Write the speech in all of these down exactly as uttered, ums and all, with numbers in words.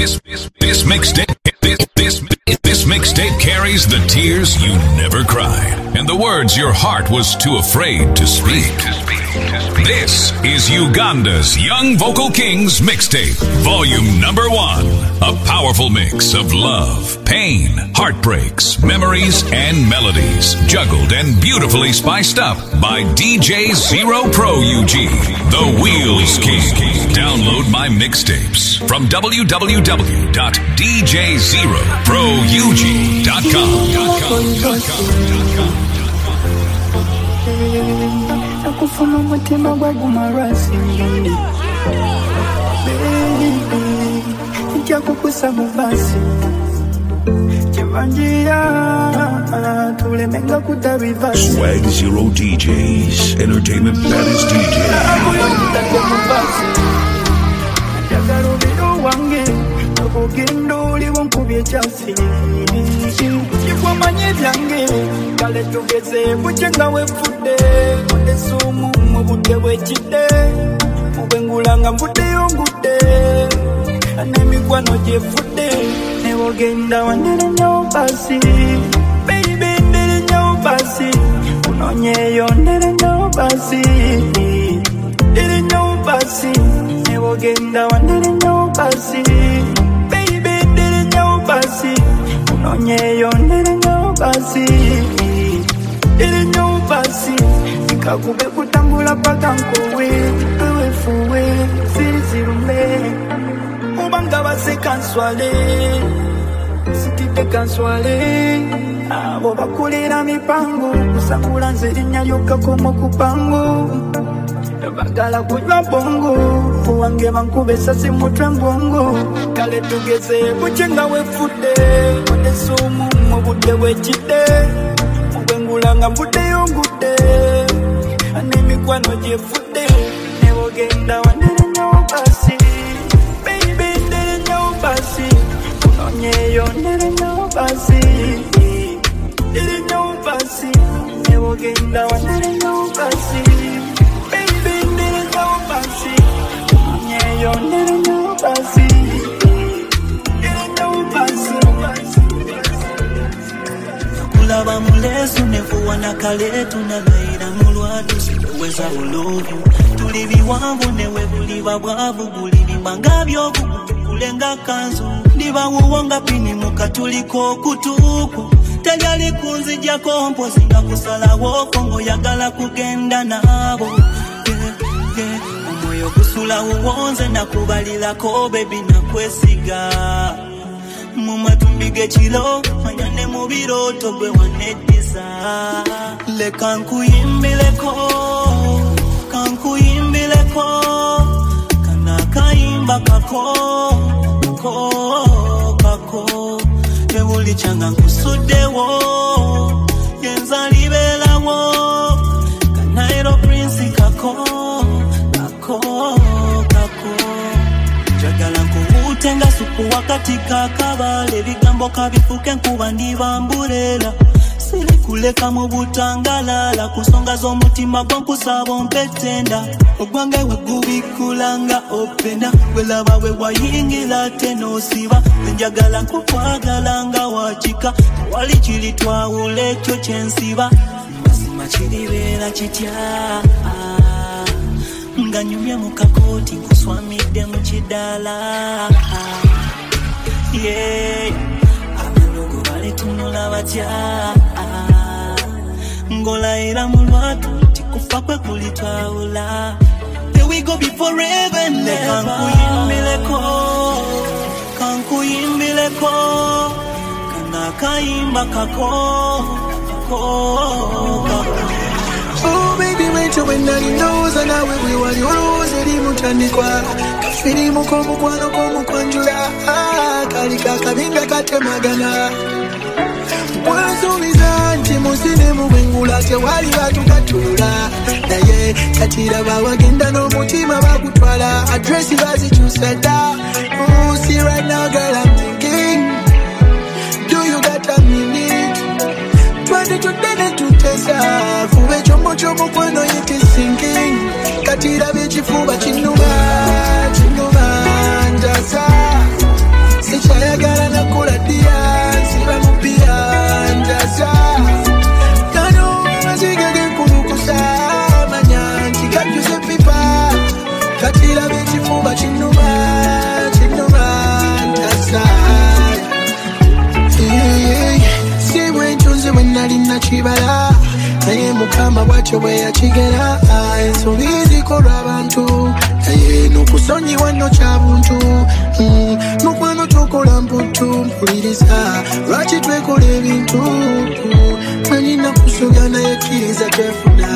This this this mixtape this this this mixtape carries the tears you never cried and the words your heart was too afraid to speak. This is Uganda's Young Vocal Kings mixtape, volume number one. A powerful mix of love, pain, heartbreaks, memories, and melodies, juggled and beautifully spiced up by D J Zero Pro U G, the Wheels King. Download my mixtapes from w w w dot d j zero pro u g dot com. Nakufuma mutima gwaguma rasi ngoni baby njya kukusa mubasi Chivanjia tulemenga kutabiva Swag Zero D Js, entertainment baddest D Js. Yagarubiro wange Ogendo li wankubye chasi Chikwamanye byange kale tugeze buchenga wefude Odesumu mubute wechide Mubengulanga mbude yongude Anemikwano jefude Newogenda wandere nyo basi Baby ndere nyo basi Unonyeyo ndere nyo basi Ndere nyo basi Newogenda wandere nyo basi Baby ndere nyo basi Unonyeyo ndere nyo basi Ndere nyo basi Nikakube kutambula paka nkowe Ewe fuwe Siri sirume Ubanga base kanswale Sitite kanswale Abo bakulira mipango Kusangula nzeri nyayoka komo kupango Bagala kunywa bongo Uwange bankube sasi mutwe mbongo Kale tugeze buchenga wefude Odesumu mubute wechide Mubengulanga mbute yongude Anemikwano jefude Newogenda wandere nyo basi Baby ndere nyo basi Unonyeyo ndere nyo basi Ndere nyo basi Newogenda wandere nyo basi Baby ndere nyo basi Unonyeyo ndere nyo basi Ndere nyo basi Kulaba mulesu nefuwa nakale tunagaira mulwatu Siweza ulovyu Tulivi wangu newe buliba bwavu Bulivi mangabyo kulenga kanzu Ndiba uwonga pini muka tuliko kutuku Tajali kunzi jako mpozi nga kusala woko Ngo yagala kugenda nabo Yeah, yeah Umoyo kusula uwonze na kubalila ko baby na kwesiga Mumatumbige chilo Manyane mubiroto gwe wanetiza Le kankuyimbileko Kankuyimbileko Kana kaimba kako Ko kako Ebuli changa nkusudewo Yenza libelawo Kanairo prince kako Kako kako Jagala nkutenga supu wakati kakabale Vigambo kabifuke nkuba ndibambulela Sili kuleka mubutangalala Kusonga zo mutima gwankusabo mpetenda Ogwange wegubikulanga opena Welaba we wayingila teno siba Njagala nkukwagalanga wachika Wali chili twa ulecho chensiba Masima chili vela chitya Nga nyumya mukakoti kuswamide mchidala Yeah Abanugu bali tunula batya Ngola ira mulwatu tikufa kwe kulitwaula Here we go be forever and ever Kankuyimbileko Kankuyimbileko Kana kaimba kako Kako kako Oh baby wait when nani knows and I will wali rose eri mutandikwa kafiri mukomu kwano komu kwanjula kalika kabinga katemagana Mwanzo mizanti musine mubengula te wali watu katula naye katira bawagenda no mutima bakutwala address bazi chusada Oh see right now girl I'm thinking Do you got a minute Twende tudene tutesa Fube chombo chombo kwano yiti sinking Katira bichi fuba chinuma Chinuma njasa nakyo bwe yakigera ensobi zikolwa abantu naye n'okusonyiwa nno kya buntu mukwano tokola mputu mpuliriza lwaki twekola ebintu manyi nakusuga naye kkiriza twefuna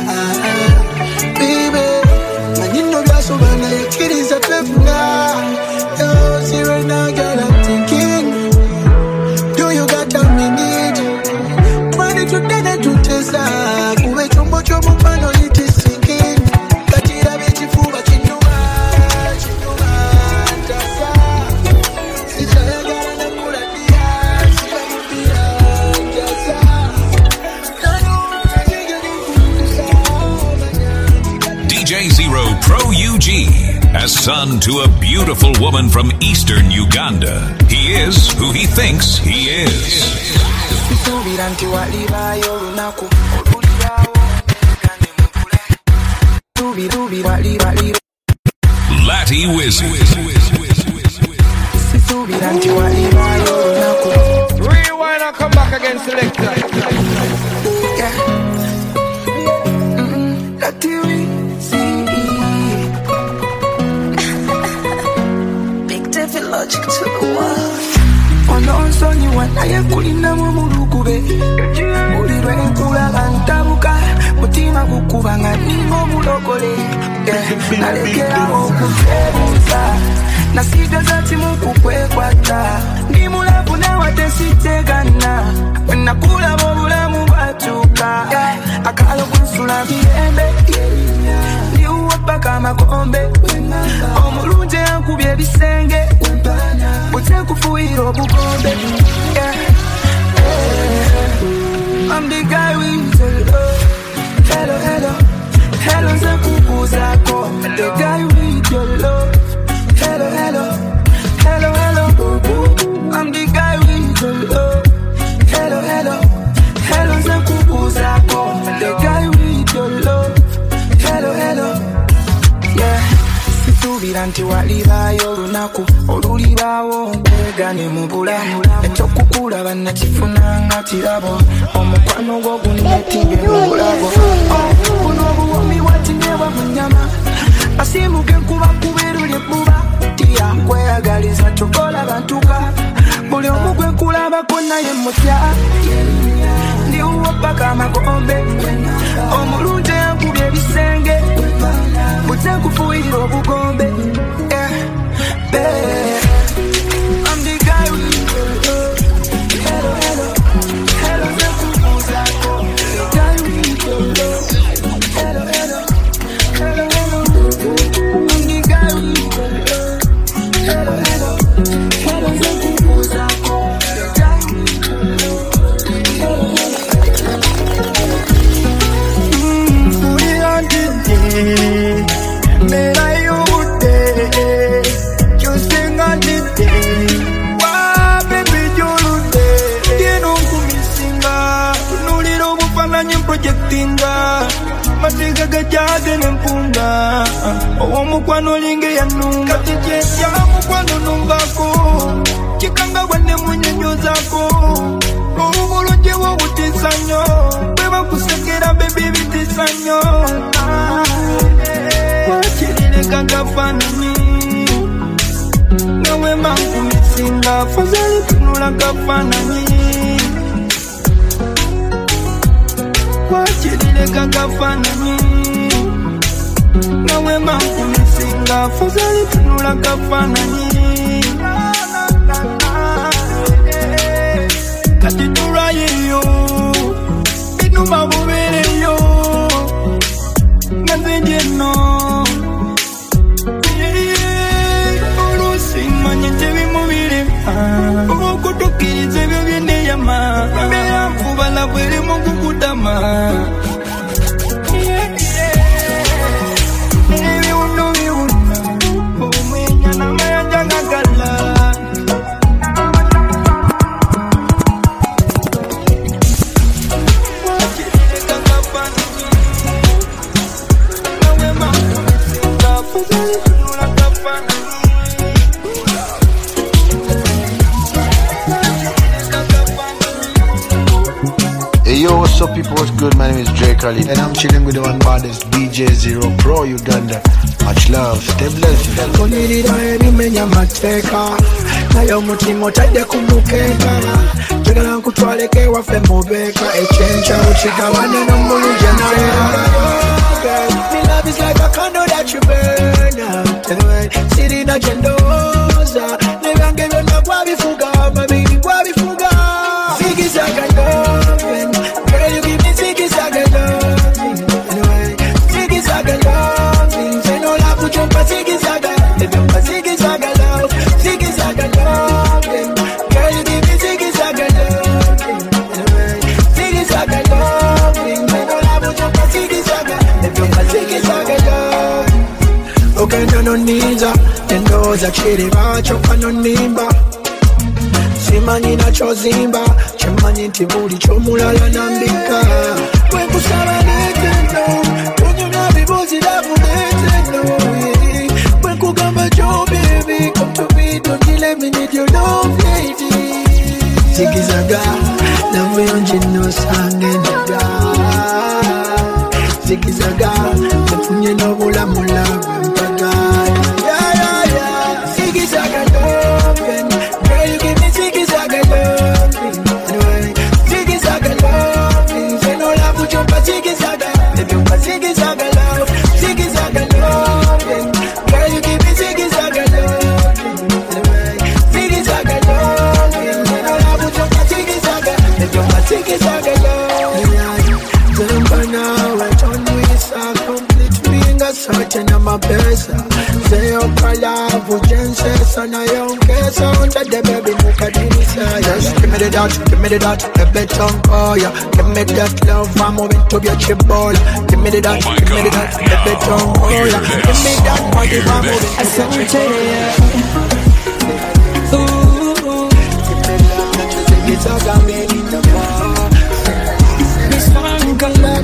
bibe manyi nno byasoba naye kkiriza twefuna see right now girl I'm thinking do you got a minute money to dene tutesa kuwe chombo chomo pano iti sinking katira bechifuba chinuma chinuma tasa sisa ya gara na mura dia sisa mubira tasa nanu najiga ni D J Zero Pro U G, as son to a beautiful woman from eastern Uganda. He is who he thinks he is. Latty Wizzy. Rewind and come back again, selector. Yeah. Latty Wizzy. Big David Logic to the world. Ono nsonyi wanaye kulina mu mulukube mulirwe nkula bantabuka mutima gukuba nga ninga omulokole nalekera okutebuuza nasida zati mukukwekwata ndi mulabu nawe tesitegana wenakulaba obulamu bwatuuka akalo kunsula mirembe ndiwuwa paka amakombe omulungi yankubye ebisenge Kufuiro Bugombe, yeah. I'm the guy with the love. Hello, hello, hello, Zakubuzako. The guy with your love. Hello, hello, hello, hello, I'm the guy with the love. Hello, hello, hello, Zakubuzako. The guy with your love. Hello, hello, yeah. Situbira nti walibayo olunaku olulibaawo nkwegane mu bulamu ekyokukulaba nakifuna nga kirabo omukwano gwo gunneetimbe mu bulago buno obuwomi bwatinyeebwa mu nnyama basimbuka enkuba kubeeru lyebbuba tiya nkweyagaliza kyokola bantuka buli omu gwe nkulabako naye mutya ndiwuwo paka amagombe omulungi yankubye ebisenge butse nkufuuyira obugombe yeah, yeah. I'm the guy with the love. Hello, hello, hello, Zakubuzako. The guy with the love. Hello, hello, hello, hello. I'm the guy with the love. Hello, hello, hello, Zakubuzako. The guy with the love. Hello, hello. Puri anditi, mera yude, you sing anditi. Wa baby jolude, tieno kumisinga, nuliro bufananyi projectinga, matiga gajade nempunga, owo mukwano linge yanunga, katije ya mukwano numbako, chikanga wene munyenyo zako, owo jewo utisanyo, beba kusekera baby bitisanyo, wachirine kagafanani, nawe mangu misinga, fazali kunula kafanani, wachirine kagafanani, nawe mangu misinga, fazali kunula kafanani, katitura yeyo, binu mabubere yo, nganzenje no, olusi manyete bimubire okutukirize byo byende yama, mbeera nkubala bwere mu kukutama, ebiwundo biwuna, omwenya n'amayanja gagala. Hey yo, what's up people, what's good? My name is Drake lyrically. And I'm chilling with the one baddest D J Zero Pro Uganda. Much love, stay blessed. Kunirira ebimenya mateka nayo mutima otadde ku mukeka njagala nkutwaleko ewaffe mubeka ekyenkya ukigabane n'omulungi Me love is like a candle that you burn out. Sirina gye ndowooza nebyange byonna gwabifuga mabiri gwabifuga zigizaga loving. Girl, you give me zigizaga loving. Zigizaga loving. Say no love would jump a zigizaga. Jump zigizaga love. Zigizaga loving. Girl, you give me zigizaga loving. Zigizaga loving. Say no love would jump a zigizaga. Jump a zigizaga love. Okay, no no ninja. Nendoza chiri bacho kanonimba. Simanyi nachozimba chimanyi nti buli kyomulala nambika bwekusaba netendo kunyumya bibuzi labunetendo bwekugamba jo baby come to me don't you let me need your love lady zigizaga love yonje no sange nda zigizaga mfunye no bulamu love mpaga yeah yeah yeah zigizaga love girl you give me zigizaga love zigizaga love say no love would jump a zigizaga jump a zigizaga love zigizaga love girl you give me zigizaga love zigizaga love say no love would jump a zigizaga jump a zigizaga love jump now I turn with a complete being a certain I'm a best say your color vujense sana yonkesa unta de baby mukadini saya just give me the dot give me the dot baby tongue oh yeah give me that love I'm moving to your chibola give me the dot give me the dot baby tongue oh yeah give me that body I'm moving I said you ooh it's all got me in the bar this one color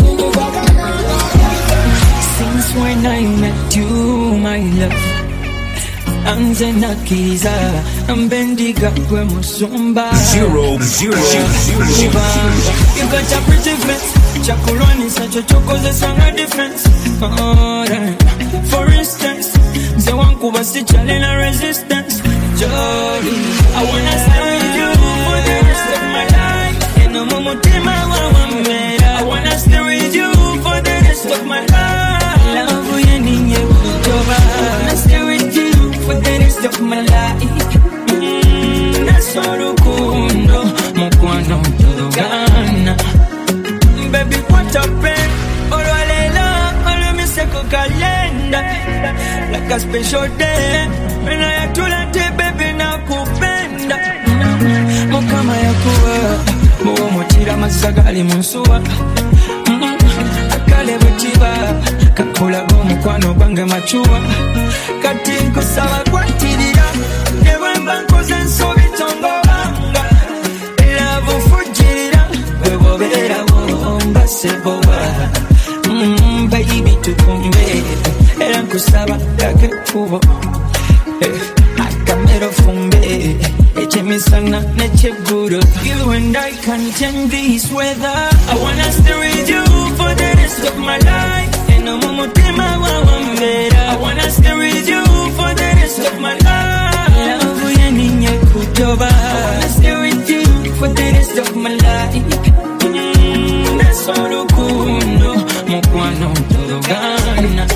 since when I met you my love Anze na kiza Mbendiga kwe musumba Zero, zero, zero, zero. You got a pretty face Chakuloni sacho chokoze sanga defense Alright. For instance Ze wanku basi challenge resistance Jolly I wanna stay with you for the rest of my life Eno momutima wawamera I wanna stay with you for the rest of my life Love yeninye kutoba I wanna stay with you for the rest of my life mm, that's all rukundo Mukwano mtulugana Baby what a pain Olwalela Olumiseko kalenda Like a special day When I atulate baby nakupenda Mukama yakuwa Muwa mutira masagali munsuwa Akale butiba Kakula gomukwano bange machuwa Kati nkusaba kwatirira Nebwemba nkoze nsobi tongobanga Era bufujirira Bwebobera bomba seboba Mmm baby tukumbe Era nkusaba kake kubo Akamero fumbe Echemisana necheguro You and I can change this weather I wanna stay with you for the rest of my life Eno mumutima wawambera I wanna stay with you for the rest of my life Love yeninye kutoba I wanna stay with you for the rest of my life mm, That's all rukundo Mukwano mtulugana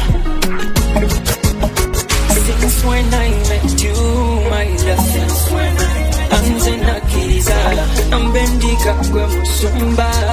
Since when I met you my love Since when I met you Anze na kiza Ambendika kwe musumba